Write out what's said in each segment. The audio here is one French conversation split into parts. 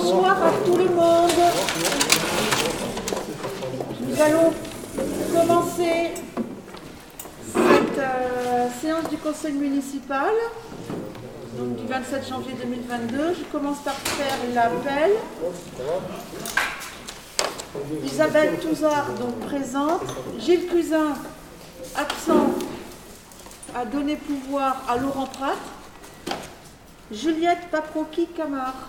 Bonsoir à tout le monde. Nous allons commencer cette séance du conseil municipal donc du 27 janvier 2022. Je commence par faire l'appel. Isabelle Touzard, donc présente. Gilles Cusin, absent, a donné pouvoir à Laurent Prat. Juliette Paproki-Camard.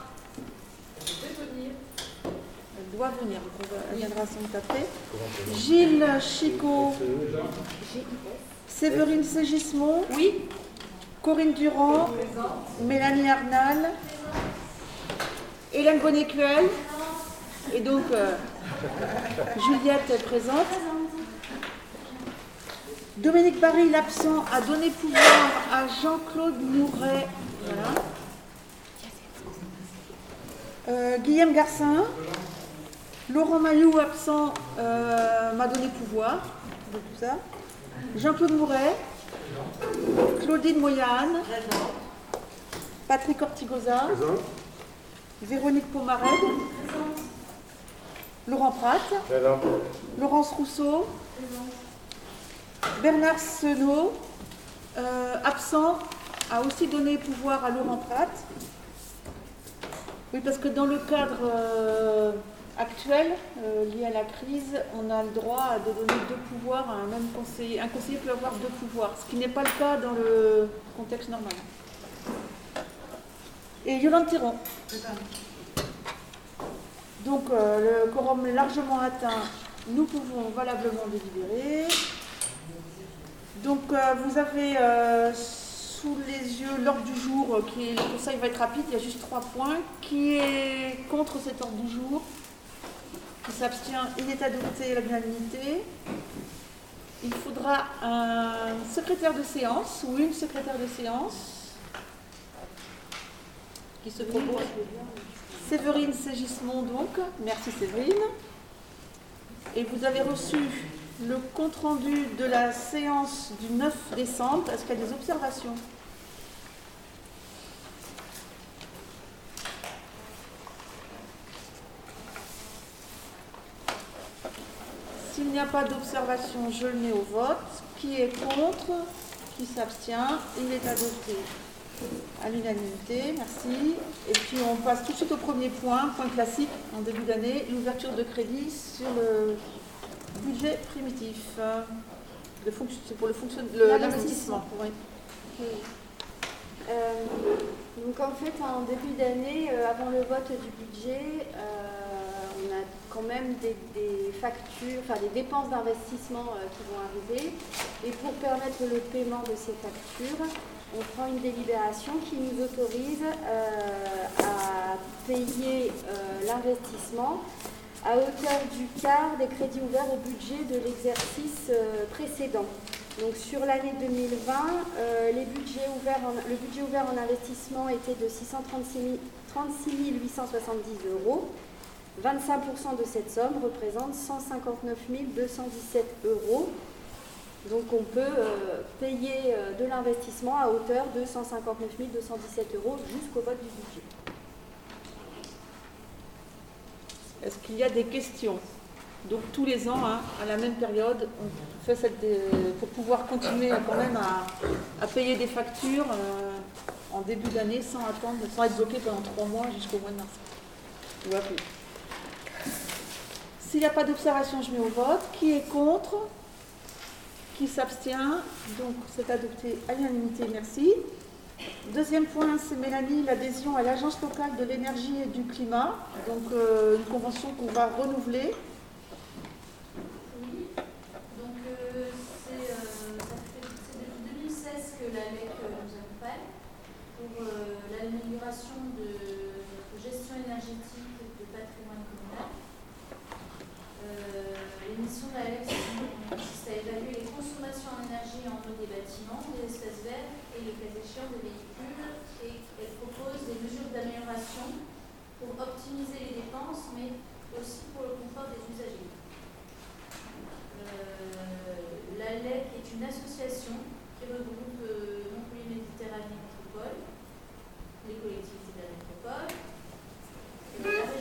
Elle doit venir, donc elle viendra sans taper. Gilles Chicot. Séverine Ségismond. Oui. Corinne Durand. Mélanie Arnal. Hélène Bonnet-Cuel. Et donc, Juliette est présente. Dominique Barry, l'absent, a donné pouvoir à Jean-Claude Mouret. Voilà. Guillaume Garcin. Laurent Mailloux, absent, m'a donné pouvoir de tout ça. Jean-Claude Mouret. Claudine Moyane. Patrick Ortigosa. Véronique Pomarède. Laurent Prat. Laurence Rousseau. Bernard Senot, absent, a aussi donné pouvoir à Laurent Prat. Oui, parce que dans le cadre actuel, lié à la crise, on a le droit de donner deux pouvoirs à un même conseiller. Un conseiller peut avoir deux pouvoirs, ce qui n'est pas le cas dans le contexte normal. Et Yolande Théron. Donc, le quorum est largement atteint. Nous pouvons valablement délibérer. Donc, vous avez sous les yeux l'ordre du jour, le conseil va être rapide, il y a juste 3 points. Qui est contre cet ordre du jour? Qui s'abstient? Il est adopté à l'unanimité. Il faudra un secrétaire de séance ou une secrétaire de séance qui se propose. Séverine Ségismond, donc. Merci Séverine. Et vous avez reçu le compte-rendu de la séance du 9 décembre. Est-ce qu'il y a des observations? S'il n'y a pas d'observation, je le mets au vote. Qui est contre? Qui s'abstient? Il est adopté à l'unanimité. Merci. Et puis on passe tout de suite au premier point classique en début d'année, l'ouverture de crédit sur le budget primitif. C'est pour l'investissement. Oui. Donc en fait, en début d'année, avant le vote du budget, on a quand même des factures, enfin des dépenses d'investissement qui vont arriver. Et pour permettre le paiement de ces factures, on prend une délibération qui nous autorise à payer l'investissement à hauteur du quart des crédits ouverts au budget de l'exercice précédent. Donc sur l'année 2020, le budget ouvert en investissement était de 636 870 €. 25% de cette somme représente 159 217 €. Donc on peut payer de l'investissement à hauteur de 159 217 € jusqu'au vote du budget. Est-ce qu'il y a des questions? Donc tous les ans, à la même période, on fait pour pouvoir continuer quand même à payer des factures en début d'année sans attendre, sans être bloqué pendant 3 mois jusqu'au mois de mars. Ou à plus. S'il n'y a pas d'observation, je mets au vote. Qui est contre? Qui s'abstient? Donc c'est adopté à l'unanimité, merci. Deuxième point, c'est Mélanie, l'adhésion à l'Agence locale de l'énergie et du climat, donc une convention qu'on va renouveler. Oui, donc c'est depuis 2016 que l'ALEC nous accompagne pour l'amélioration de notre gestion énergétique de patrimoine communal. Les missions de l'ALEC consistent à évaluer les consommations en énergie en eau des bâtiments, des espaces verts et le cas échéant des véhicules, et elle propose des mesures d'amélioration pour optimiser les dépenses, mais aussi pour le confort des usagers. L'ALEC est une association qui regroupe Montpellier Méditerranée Métropole, les collectivités de la métropole,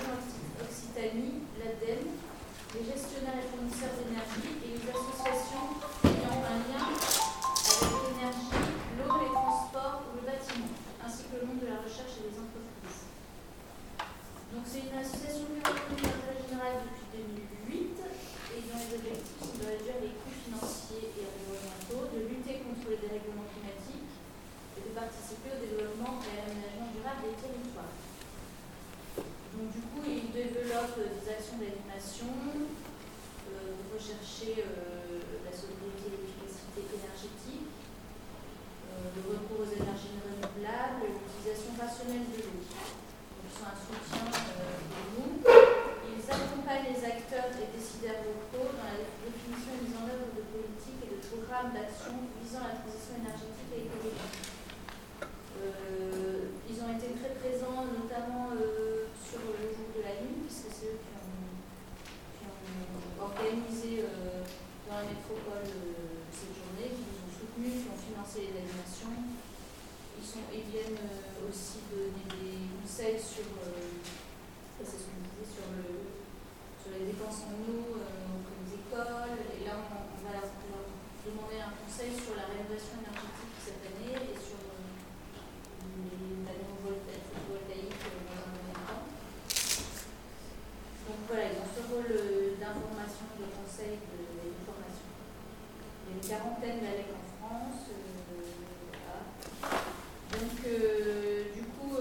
c'est une association qui est reconnue d'intérêt général depuis 2008 et dont les objectifs sont de réduire les coûts financiers et environnementaux, de lutter contre les dérèglements climatiques et de participer au développement et à l'aménagement durable des territoires. Donc du coup, ils développent des actions d'animation, rechercher la sobriété et l'efficacité énergétique, le recours aux énergies renouvelables et l'utilisation rationnelle de l'eau. Donc, ils sont un soutien pour nous. Ils accompagnent les acteurs et décideurs locaux dans la définition et mise en œuvre de politiques et de programmes d'action visant la transition énergétique et écologique. Ils ont été très présents, notamment sur le jour de la Lune, puisque c'est eux qui ont organisé dans la métropole cette journée, qui nous ont soutenus, qui ont financé les animations. Ils viennent aussi donner des conseils sur, c'est ce que je disais, sur les dépenses en eau, comme les écoles. Et là, on va leur demander un conseil sur la rénovation énergétique cette année et sur les panneaux photovoltaïques dans un même temps. Donc voilà, ils ont ce rôle d'information, de conseil, de formation. Il y a une quarantaine d'ALEC en France. Voilà. Donc du coup,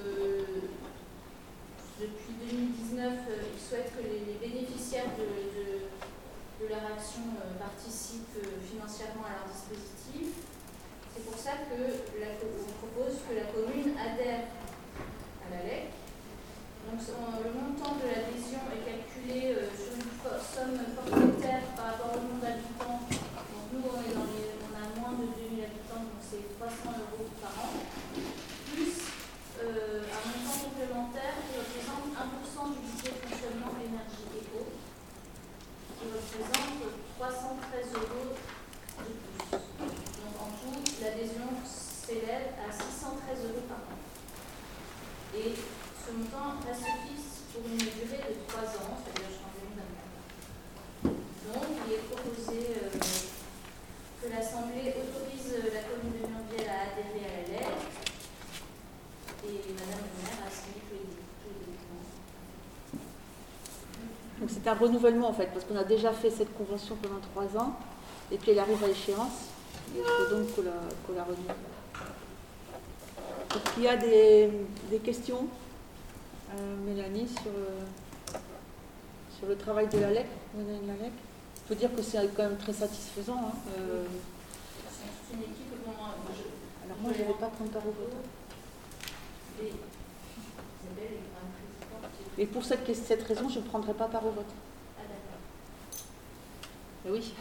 depuis 2019, ils souhaitent que les bénéficiaires de leur action participent financièrement à leur dispositif. C'est pour ça qu'on propose que la commune adhère à l'ALEC. Donc le montant de l'adhésion est calculé sur une somme forfaitaire par rapport au nombre d'habitants. Donc nous, on a moins de 2000 habitants, donc c'est 300 € par an, plus un montant complémentaire qui représente 1% du budget de fonctionnement énergie et eau, qui représente 313 € de plus. Donc en tout, l'adhésion s'élève à 613 € par an. Et ce montant reste fixe pour une durée de 3 ans, c'est-à-dire jusqu'en 2024. Donc, il est proposé que l'Assemblée autorise la commune de Murnviel à adhérer à la LEC et Madame le maire a signé tous les documents. Donc c'est un renouvellement en fait, parce qu'on a déjà fait cette convention pendant 3 ans, et puis elle arrive à échéance, il faut donc qu'on la renouvelle. Est-ce qu'il y a des questions, Mélanie, sur le travail de l'ALEC? Il faut dire que c'est quand même très satisfaisant. Hein. C'est une équipe, alors moi je ne vais pas prendre part au vote. Et pour cette raison, je ne prendrai pas part au vote. Ah d'accord. Oui.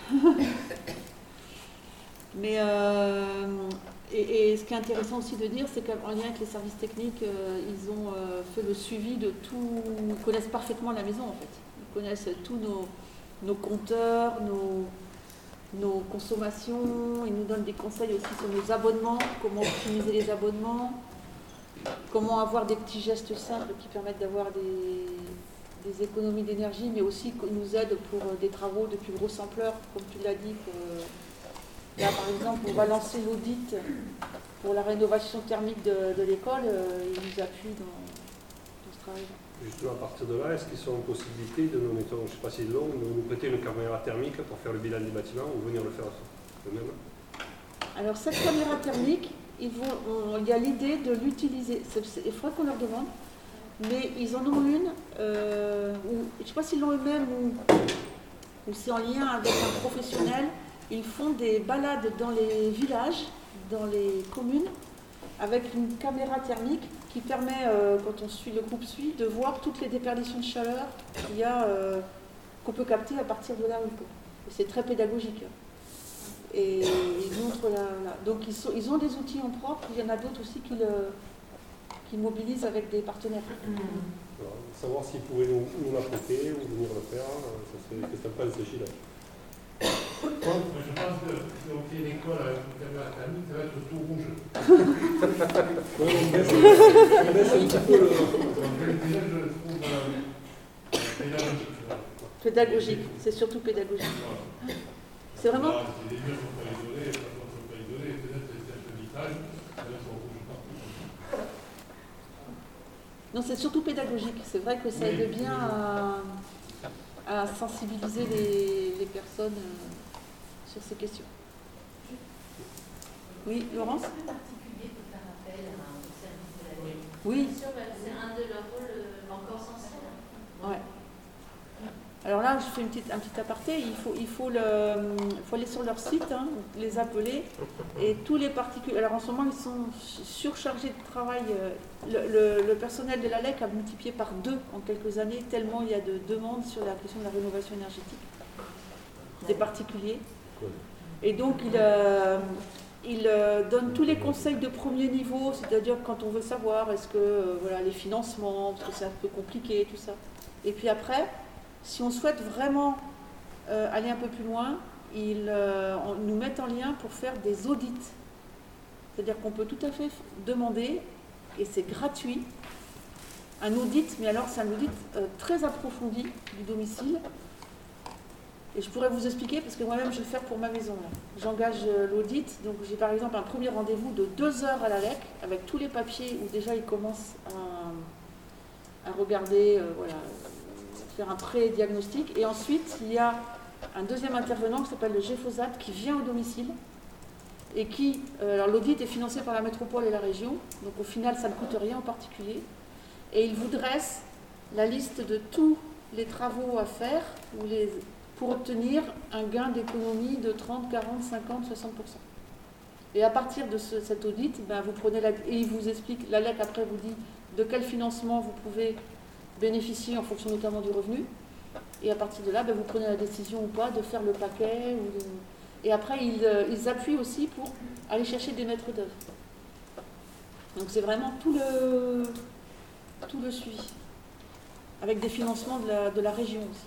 Mais et ce qui est intéressant aussi de dire, c'est qu'en lien avec les services techniques, ils ont fait le suivi de tout. Ils connaissent parfaitement la maison en fait. Ils connaissent tous nos compteurs, nos consommations. Ils nous donnent des conseils aussi sur nos abonnements, comment optimiser les abonnements, comment avoir des petits gestes simples qui permettent d'avoir des économies d'énergie, mais aussi qui nous aident pour des travaux de plus grosse ampleur, comme tu l'as dit. Là, par exemple, on va lancer l'audit pour la rénovation thermique de l'école. Ils nous appuient dans ce travail. Justement, à partir de là, est-ce qu'ils sont en possibilité de nous, mettons, je ne sais pas si c'est long, de nous prêter une caméra thermique pour faire le bilan des bâtiments ou venir le faire eux-mêmes? Alors, cette caméra thermique, il y a l'idée de l'utiliser. Il faudrait qu'on leur demande, mais ils en ont une, je ne sais pas s'ils l'ont eux-mêmes ou c'est en lien avec un professionnel. Ils font des balades dans les villages, dans les communes, avec une caméra thermique qui permet, quand on suit le groupe suit, de voir toutes les déperditions de chaleur qu'on peut capter à partir de la rue. C'est très pédagogique. Et ils montrent donc ils ont des outils en propre, il y en a d'autres aussi qui mobilisent avec des partenaires. Alors, savoir s'ils pouvaient nous l'apporter ou venir le faire, ça serait que ça passe de chez là. Je pense que si on fait l'école avec une caméra thermique, ça va être tout rouge. On baisse un petit peu le... Déjà, je le trouve pédagogique. Pédagogique, c'est surtout pédagogique. C'est vraiment... C'est des murs qu'on peut isoler, les plateaux qu'on peut isoler, peut-être c'est un peu vitrage, ça va être rouge partout. Non, c'est surtout pédagogique. C'est vrai que ça aide bien à sensibiliser les personnes sur ces questions. Oui, Laurence ? C'est plus particulier pour faire appel au service de la loi. Oui. Bien sûr, c'est un de leurs rôles encore essentiels. Ouais. Alors là, je fais un petit aparté. Il faut aller sur leur site, hein, les appeler. Et tous les particuliers. Alors en ce moment, ils sont surchargés de travail. Le personnel de l'ALEC a multiplié par 2 en quelques années, tellement il y a de demandes sur la question de la rénovation énergétique des particuliers. Et donc, il donne tous les conseils de premier niveau, c'est-à-dire quand on veut savoir est-ce que les financements, parce que c'est un peu compliqué, tout ça. Et puis après, si on souhaite vraiment aller un peu plus loin, on nous met en lien pour faire des audits. C'est-à-dire qu'on peut tout à fait demander, et c'est gratuit, un audit, mais alors c'est un audit très approfondi du domicile. Et je pourrais vous expliquer, parce que moi-même je vais le faire pour ma maison. J'engage l'audit, donc j'ai par exemple un premier rendez-vous de 2 heures à l'ALEC, avec tous les papiers où déjà ils commencent à regarder, faire un pré-diagnostic. Et ensuite, il y a un deuxième intervenant qui s'appelle le GFOSAT qui vient au domicile et qui, alors l'audit est financé par la métropole et la région, donc au final ça ne coûte rien en particulier, et il vous dresse la liste de tous les travaux à faire pour obtenir un gain d'économie de 30, 40, 50, 60%. Et à partir de cet audit, vous prenez et il vous explique, l'ALEC après vous dit de quel financement vous pouvez bénéficier en fonction notamment du revenu. Et à partir de là, vous prenez la décision ou pas de faire le paquet. Et après, ils appuient aussi pour aller chercher des maîtres d'œuvre. Donc c'est vraiment tout le suivi. Avec des financements de la région aussi.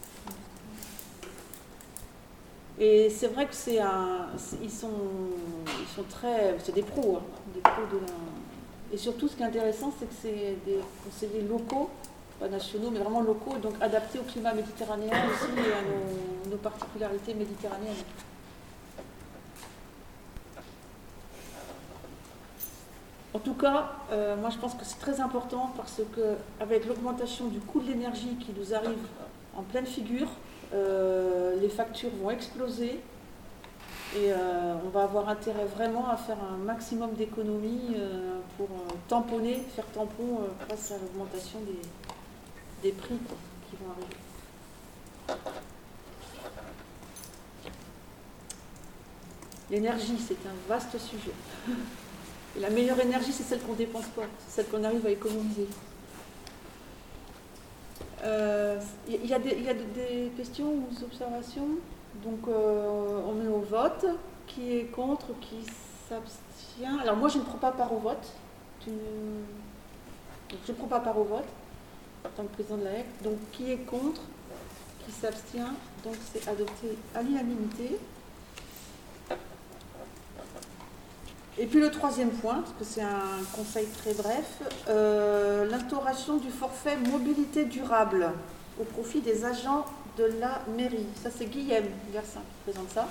Et c'est vrai que ils sont très, c'est des pros, hein, des pros de la. Et surtout, ce qui est intéressant, c'est que c'est des conseillers locaux, pas nationaux, mais vraiment locaux, donc adaptés au climat méditerranéen aussi et à nos particularités méditerranéennes. En tout cas, moi je pense que c'est très important parce que avec l'augmentation du coût de l'énergie qui nous arrive en pleine figure, les factures vont exploser et on va avoir intérêt vraiment à faire un maximum d'économies pour faire tampon face à l'augmentation des prix qui vont arriver. L'énergie, c'est un vaste sujet. Et la meilleure énergie, c'est celle qu'on ne dépense pas, c'est celle qu'on arrive à économiser. Il y a des questions ou des observations. Donc on met au vote. Qui est contre, qui s'abstient. Alors moi je ne prends pas part au vote. Donc, je ne prends pas part au vote en tant que président de la HEC. Donc qui est contre, qui s'abstient. Donc c'est adopté à l'unanimité. Et puis le troisième point, parce que c'est un conseil très bref, l'instauration du forfait mobilité durable au profit des agents de la mairie. Ça c'est Guillaume Garcin qui présente ça.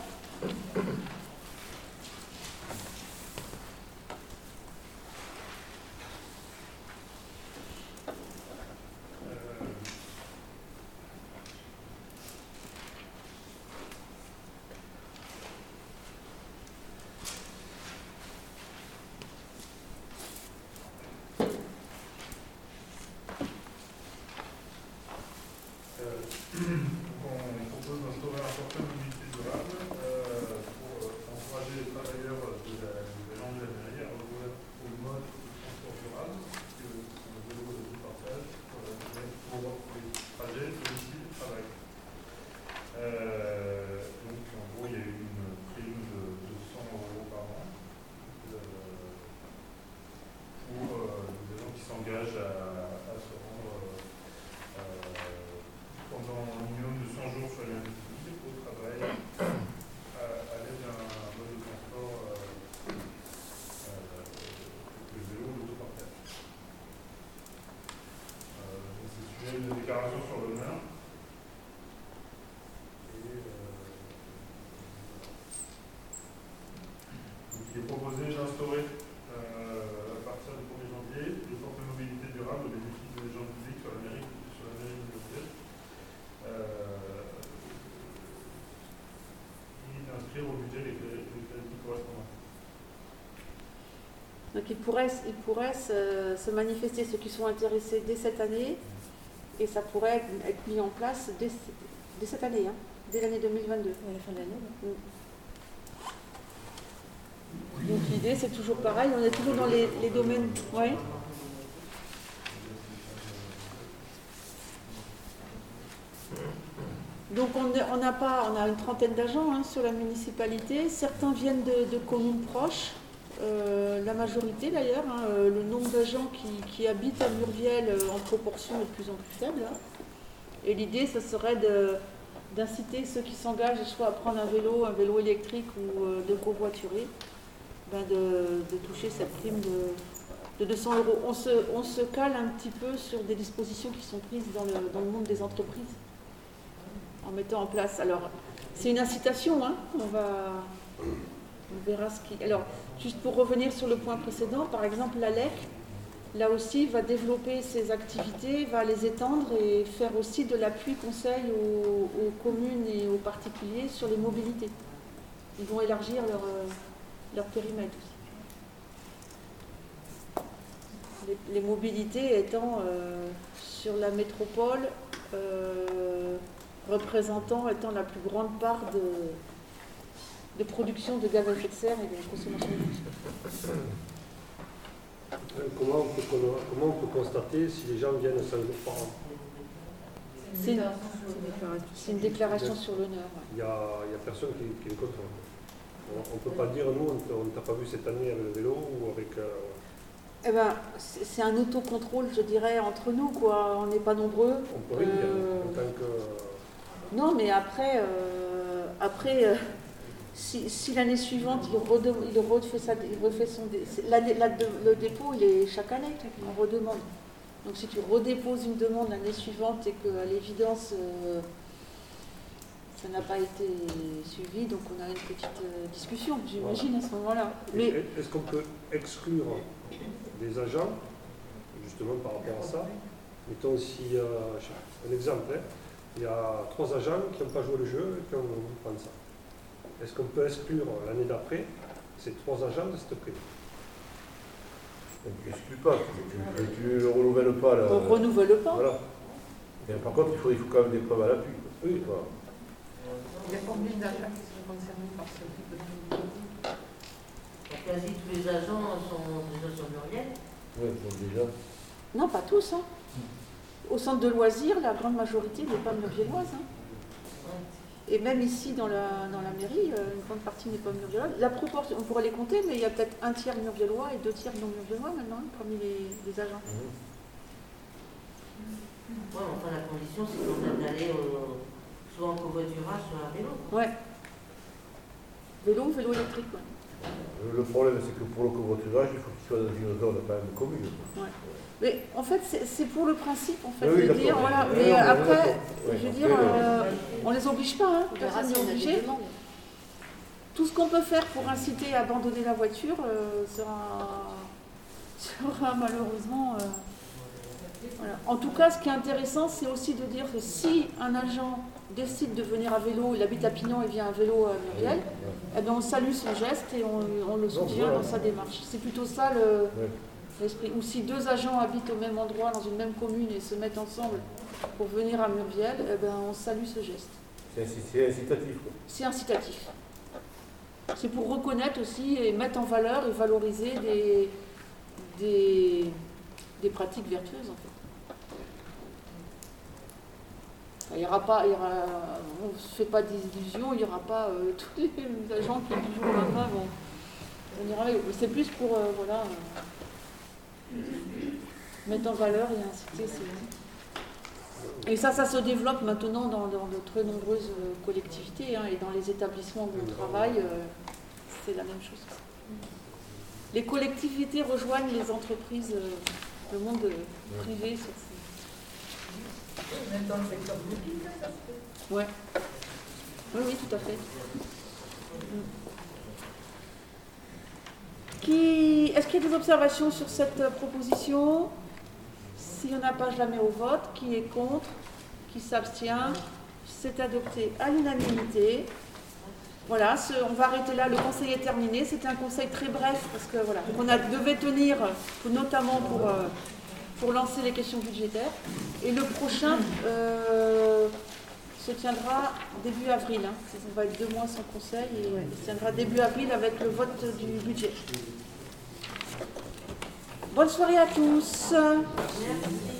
Il est proposé d'instaurer à partir du 1er janvier le forfait mobilité durable au Donc ils pourraient se manifester, ceux qui sont intéressés dès cette année, et ça pourrait être mis en place dès cette année, hein, dès l'année 2022. À la fin de l'année. Donc l'idée c'est toujours pareil, on est toujours dans les domaines. Ouais. Donc on a une trentaine d'agents, hein, sur la municipalité. Certains viennent de communes proches, la majorité d'ailleurs. Hein, le nombre d'agents qui habitent à Murviel en proportion est de plus en plus faible. Hein. Et l'idée, ce serait d'inciter ceux qui s'engagent soit à prendre un vélo électrique ou de covoiturer, de toucher cette prime de 200 €. On se cale un petit peu sur des dispositions qui sont prises dans le monde des entreprises, en mettant en place. Alors, c'est une incitation, hein. On verra ce qui... Alors, juste pour revenir sur le point précédent, par exemple, l'ALEC, là aussi, va développer ses activités, va les étendre et faire aussi de l'appui conseil aux communes et aux particuliers sur les mobilités. Ils vont élargir leur périmètre aussi. Les mobilités étant sur la métropole, étant la plus grande part de production de gaz à effet de serre et de consommation d'énergie. Comment on peut constater si les gens viennent 5 jours par an? C'est une déclaration sur l'honneur. Ouais. Il y a personne qui le contrôle. On ne peut pas dire, nous, on ne t'a pas vu cette année avec le vélo ou avec... Eh ben, c'est un autocontrôle, je dirais, entre nous, quoi. On n'est pas nombreux. On peut rien dire, en tant que... Non, mais après, si l'année suivante, il refait son... Le dépôt, il est chaque année, on redemande. Donc si tu redéposes une demande l'année suivante et qu'à l'évidence, ça n'a pas été suivi, donc on a une petite discussion, j'imagine, à ce moment-là. Mais est-ce qu'on peut exclure des agents, justement par rapport à ça? Mettons si, un exemple, hein, il y a 3 agents qui n'ont pas joué le jeu et qui ont voulu prendre ça. Est-ce qu'on peut exclure l'année d'après ces 3 agents de cette prime? Tu n'exclus pas, tu ne renouvelles pas. On ne renouvelle pas. Voilà. Mais par contre, il faut quand même des preuves à l'appui. Oui. Voilà. Il y a combien d'agents qui sont concernés par ce type de mobilité? Quasi tous les agents sont déjà sur Murviel. Oui, donc déjà. Non, pas tous. Hein. Au centre de loisirs, la grande majorité n'est pas murvielloise. Hein. Et même ici, dans la mairie, une grande partie n'est pas murvielloise. La proportion, on pourrait les compter, mais il y a peut-être 1 tiers murviellois et 2 tiers non murviellois maintenant, parmi les agents. Oui, enfin la condition, c'est qu'on a d'aller soit en covoiturage, soit à vélo. Ouais. Vélo électrique, ouais. Le problème, c'est que pour le covoiturage, il faut qu'il soit dans une zone quand même commune. Ouais. Mais en fait, c'est pour le principe, en fait, Oui, de dire, voilà. Oui, mais après, oui, je veux dire, on les oblige pas, hein. Personne n'est obligé. Tout ce qu'on peut faire pour inciter à abandonner la voiture sera malheureusement... voilà. En tout cas, ce qui est intéressant, c'est aussi de dire que si un agent décide de venir à vélo, il habite à Pignon et vient à vélo à Murviel, eh bien, on salue son geste et on le soutient dans sa démarche. C'est plutôt ça l'esprit. Ou si 2 agents habitent au même endroit, dans une même commune et se mettent ensemble pour venir à Murviel, eh bien, on salue ce geste. C'est incitatif. Quoi. C'est incitatif. C'est pour reconnaître aussi et mettre en valeur et valoriser des pratiques vertueuses, en fait. On ne se fait pas d'illusions, il n'y aura pas tous les agents qui du jour au lendemain vont. C'est plus pour mettre en valeur et inciter. Et ça se développe maintenant dans de très nombreuses collectivités, hein, et dans les établissements où on travaille, c'est la même chose. Les collectivités rejoignent les entreprises, le monde privé sur ces... Même dans le secteur public, ça se fait. Ouais. Oui, tout à fait. Est-ce qu'il y a des observations sur cette proposition? S'il n'y en a pas, je la mets au vote. Qui est contre? Qui s'abstient? C'est adopté à l'unanimité. Voilà, on va arrêter là, le conseil est terminé. C'était un conseil très bref parce que voilà, qu'on devait tenir notamment pour lancer les questions budgétaires. Et le prochain se tiendra début avril. Hein. On va être 2 mois sans conseil et il se tiendra début avril avec le vote du budget. Bonne soirée à tous. Merci.